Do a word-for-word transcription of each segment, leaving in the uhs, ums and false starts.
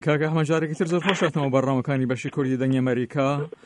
کاکە ئەحمەد جارێکی تر زۆر خۆشاتەوە بەڕامەکانی بەشی کوردی دەنگی ئەمریکا.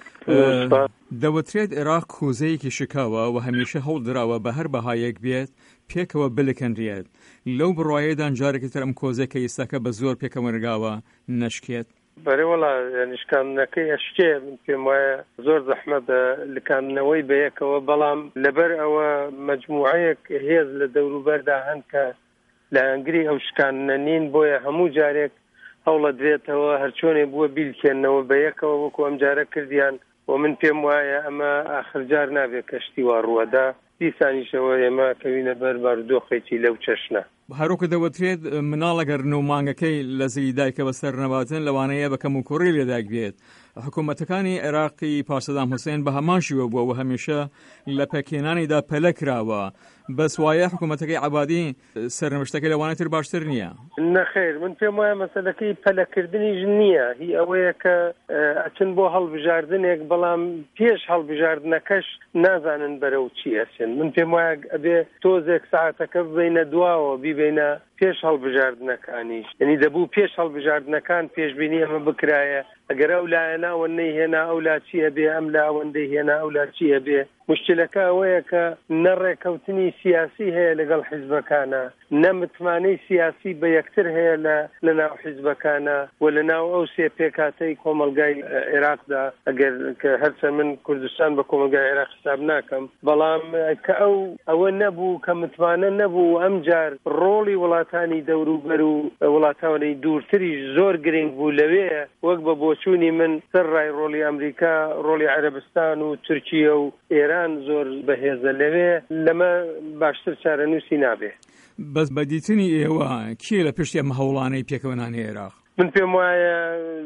دەوترێت عێراق کوزەیەکی شکاوە و هەمیشە هەوڵ دراوە بە هەر بەهایەک بێت پێکەوە بلکەنرێت. لەو بڕوایەدان جارێکی تر ئەم کۆزەکە ئێستاکە بە زۆر پێکەوەرگاوە نەشکێت. بەێ وڵا نیشکاندنەکەی ئەشتێ من پێم وایە زۆر زەحمەت لکاندنەوەی بەیەکەوە، بەڵام لەبەر ئەوە مەجموعەیەک هێز لە دەوروبەردا هەن کە لە ئەنگری ئەو شکاندنە نین، بۆیە هەموو جارێک هەوڵە درێتەوە هەرچۆنێ بووە بیلکێنەوە بەیەکەوە وەکو ئەم جارە کردیان. و من پێم وایە ئەمە ئاخرجار نابێت کەشتی وا ڕووەدا دیسانیشەوە ئێمە کەوینە بەر بارودۆخێکی لەو چەشنە. هەروکە دەوترێت مناڵەگەر نەومانگەکەی لە زەوی دایکە بەسەر نەباتن لەوانەیە بەکەم و کوڕی لێدایک بێت. حکوومەتەکانی عێراقی پاش سەدام حوسێن بە هەمان شیوە بووە و هەمیشە لە پەکێنانیدا پەلە کراوە. بەس وایە حکوومەتەکەی عەبادی سەرنوشتەکەی لەوانەتر باشتر نییە؟ نەخێر، من پێم وایە مەسەلەکەی پەلەکردنیش نییە، هی ئەوەیە کە ئەچن بۆ هەڵبژاردنێک، بەڵام پێش هەڵبژاردنەکەش نازانن بەرەو چی ئەچن. من پێم وایە ئەبێ تۆزێک ساعتەکە ببینە دواوە بیبینە پێش هەڵبژاردنەکانیش، یعنی دەبوو پێش هەڵبژاردنەکان پێشبینی ئەمە بکرایە ئەگەر ئەو لایەنە ئەوەندەی هێنا ئەو لا چیە بێ، ئەم لا ئەوەندەی هێنا ئەو لا چیە بێ. مشکلەکە ئەوەیە کە نەڕێکەوتنی سیاسی هەیە لەگەڵ حیزبەکانە، نەمتمانەی سیاسی بە یەکتر هەیە لە ناو حیزبەکانە و لە ناو ئەو سێ پێکاتەی کۆمەلگای عێراقدا. ئەگەر کە هەرچەند من کوردستان بە کۆمەلگای عێراق حساب ناکەم، بەڵام کە ئەو ئەوە نەبوو کە متمانە نەبوو، ئەمجار ڕۆڵی وڵاتانی دەوروبەر و وڵاتانی دوورتریش زۆر گرنگ بوو لەوێ، وەک بە بۆچوونی من سەر ڕای ڕۆڵی ئەمریکا، ڕۆڵی عەرەبستان و تورکیە و ئێران زۆر بەهێزە لەوێ، لەمە باشتر چارەنووسی نابێ. بەس بەدیتنی ئێوە کێ لە پشتی ئەم هەوڵانەی پێکەوەنانی عێراق؟ من پێم وایە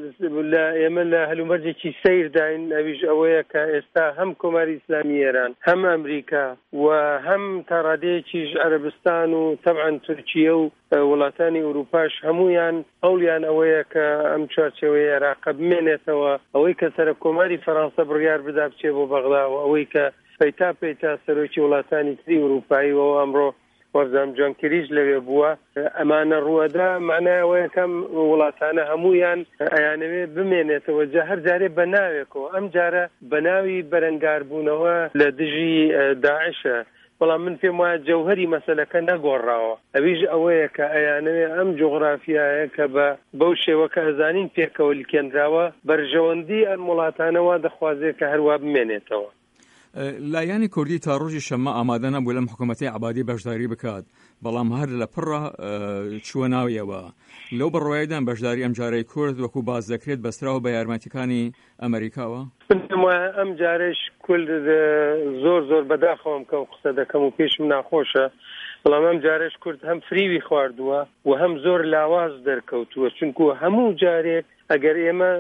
لە ئێمە لە هەلومەرجێکی سەیرداین، ئەویش ئەوەیە کە ئێستا هەم کۆماری ئیسلامی ئێران، هەم ئەمریکا و هەم تاڕادەیەکیش عەرەبستان و تەبعەن تورکیە و وڵاتانی ئەوروپاش هەمویان هەوڵیان ئەوەیە کە ئەم چوارچێوەی عێراق بمێنێتەوە. ئەوەی کە سەرۆکۆماری فەڕەنسا بڕیار بدا بچێ بۆ بەغدا و ئەوەی کە پەیتا پەیتا سەرۆکی وڵاتانی تری ئەوروپایی و ئەمڕۆ وەرزام جۆن کریش لەوێ بووە، ئەمانە ڕووەدا معنایەوەیە کەم وڵاتانە هەمویان ئەیانەوێ بمێنێتەوە جا هەر جارێ بە ناوێکەوە. ئەم جارە بە ناوی بەرەنگاربوونەوە لە دژی داعشە، بەڵام من پێم وایە جەوهەری مەسەلەکە نەگۆڕاوە. ئەویش ئەوەیە کە ئەیانەوێ ئەم جوغرافیایە کە بە بەو شێوە کە ئەزانین پێکەوە لکێنراوە بەرژەوەندی ئەم وڵاتانەوە دەخوازێت کە هەروە بمێنێتەوە. لایانی کوردی تا ڕۆژی شەممە ئامادە نەبوو لەم حکوومەتی عەبادی بەشداری بکات، بەڵام هەر لە پڕە چووە ناویەوە. لەو بەڕوایدان بەشداری ئەم جارەی کورد وەکو باز دەکرێت بەستراوە بە یارمەتیەکانی ئەمریکاوە. ئەم جارێش کورد زۆر زۆر بەداخەوەم کە قسە دەکەم و پێشم ناخۆشە، بەڵام ئەم جارێش کورد هەم فریوی خواردووە و هەم زۆر لاواز دەرکەوتووە، چونکو هەموو جارێک ئەگەر ئێمە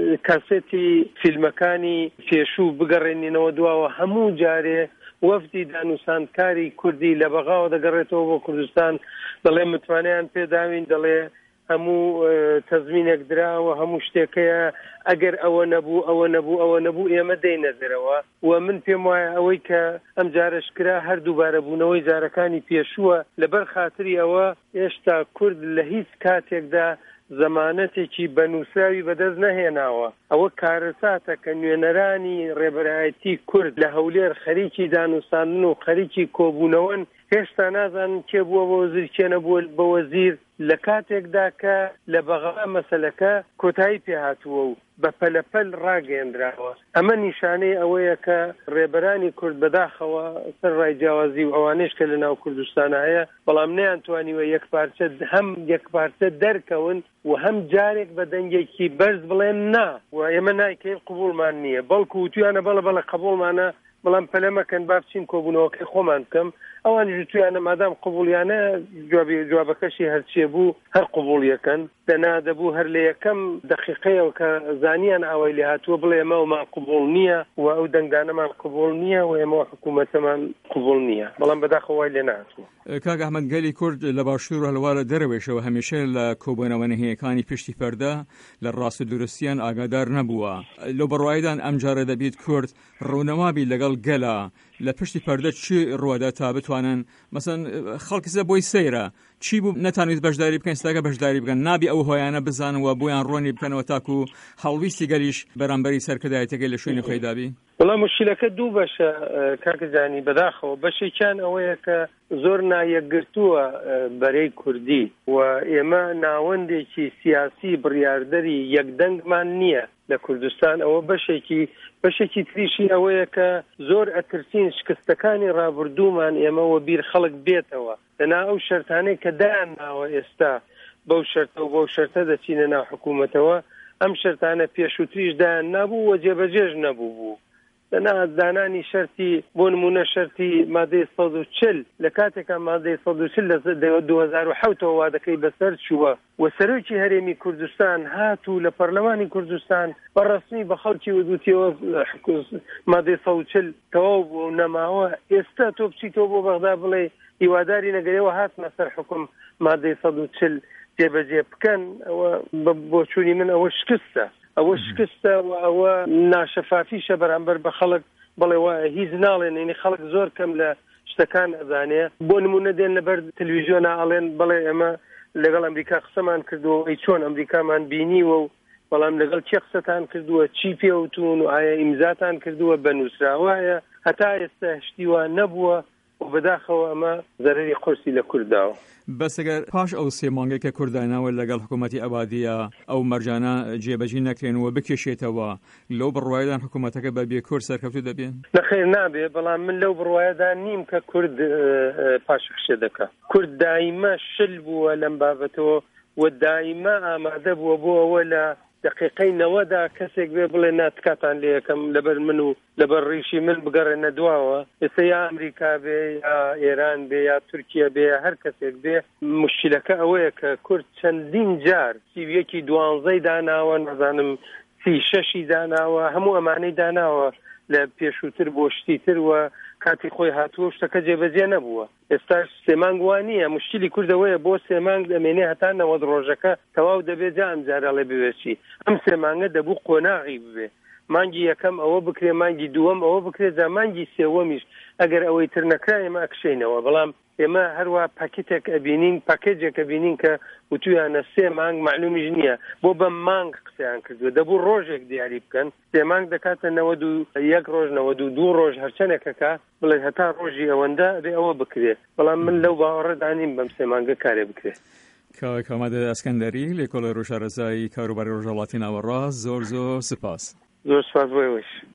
کاسێتی فیلمەکانی پێشوو بگەڕێنینەوە دواوە، هەموو جارێ وەفدی دانووساندکاری کوردی لە بەغاوە دەگەڕێتەوە بۆ کوردستان، دەڵێ متمانەیان پێداوین، دەڵێ هەموو تەزمینێک دراوە، هەموو شتێکەیە، ئەگەر ئەوە نەبوو ئەوە نەبوو ئەوە نەبوو ئێمە دەینەدرەوە. و من پێم وایە ئەوەی کە ئەم جارش کرا هەر دووبارە بوونەوەی جارەکانی پێشووە، لەبەر خاتری ئەوە ئێشتا کورد لە هیچ کاتێکدا زەمانەتێکی بەنووسراوی بەدەست نەهێناوە. ئەوە کارەساتە کە نوێنەرانی ڕێبەرایەتی کورد لە هەولێر خەریکی دانووساندن و خەریکی کۆبوونەوەن هێشتا نازانن کێ بووە بە وەزیر کێ نەبووە بە وەزیر، لە کاتێکدا کە لە بەغا مەسەلەکە کۆتایی پێهاتووە و بە پەلەپەل ڕاگەیەندراوە. ئەمە نیشانەی ئەوەیە کە ڕێبەرانی کورد بەداخەوە سەر ڕای جیاوازی و ئەوانەش کە لە ناو کوردستانە هەیە، بەڵام نەیانتوانیوە یەکپارچە هەم یەکپارچە دەرکەون و هەم جارێک بە دەنگێکی بەرز بڵێن نا و ئێمە نایکەین قبوڵمان نییە، بەڵکو وتویانە بەڵە بەڵە قبوڵمانە، بەڵام پەلەمەکەن با بچین کۆبوونەوەکەی خۆمان بکەم. ئەوانی تویانە مادام قبولیانە جوابەکەشی هەرچیە بوو هەر قبوڵیەکەن، دەنا دەبوو هەر لە یەکەم دەقیقەیەوە کە زانیان ئەوەی لێ هاتووە بڵێ ئێمەمان قبوڵ نییە و ئەو دەنگدانەمان قبوڵ نییە و ئێمە حکوومەتەمان قبوڵ نییە، بەڵام بەداخەوەی لێ نهاتووە. کاک ئەحمەد، گەلی کورد لە باشوور و هەلوارە دەرەوێشەوە هەمیشە لە کۆبوونەوە نهێیەکانی پشتی پەردە لە ڕاست و دروستیان ئاگادار نەبووە. لەو بەڕوایدان ئەم جارە دەبێت کورد ڕوونەوابی لەگەڵ گەلا لە پشتی پەردە چی ڕوەدا تا بتوانن مەسەن خەڵکیزە بۆی سەیرە چی بوو نەتانویست بەشداری بکەن ئێستاگە بەشداری بکەن نابی ئەو هۆیانە بزانەوە بۆیان ڕۆنی بکەنەوە تاکو هەڵویستی گەلیش بەرامبەری سەرکردایەتەکەی لە شوێنی خۆی دابی. وەڵام مشکلەکە دوو بەشە کاکەجانی بەداخەوە بەشێکیان ئەوەیە کە زۆر نایەکگرتووە بەرەی کوردی و ئێمە ناوەندێکی سیاسی بڕیاردەری یەکدەنگمان نییە لە کوردستان. ئەوە بەشێکی بەشێکی تریشی ئەوەیە کە زۆر ئەترسین شکستەکانی ڕابردوومان ئێمەوە بیر خەڵک بێتەوە لەنا ئەو شەرتانەی کە دایان ناوە ئێستا بەو شەرتە و بەو شەرتە دەچینە ناو حکوومەتەوە ئەم شەرتانە پێشووتریش دایان نابوو و جێبەجێش نەبوو بوو. لەنا دانانی شەرتی بۆ نمونە شەرتی مادەی سەد و چل لە کاتێکە مادەی سەد و چل لە دوو هەزار و حەوتەوە وادەکەی بەسەر چووە و سەرۆکی هەرێمی کوردستان هاتوو لە پەرلەمانی کوردستان بەڕەسمی بە خەڵکی وەدوتیەوە مادەی سەد و چل تەواو بوو نەماوە. ئێستا تۆ بچیتەوە بۆ بەغدا بڵێ هیواداری نەگەرەوە هاتمە سەر حکم مادەی سەد و چل جێبەجێ بکەن. ئەوە بۆ چوونی من ئەوە شکستە ئەوە شکستە و ئەوە ناشەفافیشە بەرامبەر بە خەڵک بڵێ وایە هیچ ناڵێن ینی خەڵک زۆر کەم لە شتەکان ئەزانێ. بۆ نمونە دێن لەبەر تەلەڤیزیۆنە ئەڵێن بڵێ ئێمە لەگەڵ ئەمریکا قسەمان کردووە ئەی چۆن ئەمریکامان بینیوە و بەڵام لەگەڵ چی قسەتان کردووە چی پێوتون و ئایا ئیمزاتان کردووە بەنووسراوایە هەتا ئێستا هشتیوان نەبووە و بەداخەوە ئەمە زەرەری قورسی لە کورداوە. بەسەگەر پاش ئەو سێ مانگەی کە کورداناوە لەگەڵ حکوومەتی ئەبادیە ئەو مەرجانە جێبەجی نەکرێنەوە بکێشێتەوە لەو بڕوایدان حکوومەتەکە بە بێ کورد سەرکەوتو دەبێن؟ نەخێر نابێ بەڵام من لەو بڕوایەدا نیم کە کورد پاشەخشێ دەکە. کورد دایمە شل بووە لەم بابەتەوە و دایمە ئامادە بووە بۆ ئەوە لە دقیقەی نەوەدا کەسێک بێ بڵێ ناتکاتان لێ یەکەم لەبەر من و لەبەر ڕیشی من بگەڕێنە دواوە. ئێستا یا ئەمریکا بێ یا ئێران بێ یا تورکیا بێ یا هەر کەسێک بێ مشکلەکە ئەوەیە کە کورد چەندین جار سیویەکی دوانزەی داناوە نەزانم سی شەشی داناوە هەموو ئەمانەی داناوە لە پێشووتر بۆ شتی تر و کاتی خۆی هاتووە شتەکە جێبەجێ نەبووە. ئێستا سێمانگ وانە مشکلی کوردەوەیە بۆ سێمانگ دەمێنێ هەتا نەوەد ڕۆژەکە تەواو دەبێت جا ئەم جارەڵێ بوێچی ئەم سێمانگە دەبوو قۆناغی ببێ مانگی یەکەم ئەوە بکرێ مانگی دووەم ئەوە بکرێت جا مانگی سێوەمیش ئەگەر ئەوەی تر نەکرا ئێمە ئەکشێنەوە. بەڵام ئێمە هەروە پاکێتێک ئەبینین پاکێجێک ئەبینین کە وتویانە سێ مانگ معلومیش نییە بۆ بە مانگ قسەیان کردووە دەبوو ڕۆژێک دیاری بکەن سێ مانگ دەکاتە نەوەد و یەک ڕۆژ نەوەد و دوو ڕۆژ هەرچەنێکەکە بڵێ هەتا ڕۆژی ئەوەندە بێ ئەوە بکرێت. بەڵام من لەو باوەڕەدانیم بەم سێ مانگە کارێ بکرێت. کاوە کامادە ئەسکەندەری لێکۆڵە ڕۆژارەزایی کاروباری ڕۆژهەڵاتی ناوەڕاست زۆر زۆر سپاس. زۆر سپاس بۆ ئێوەش.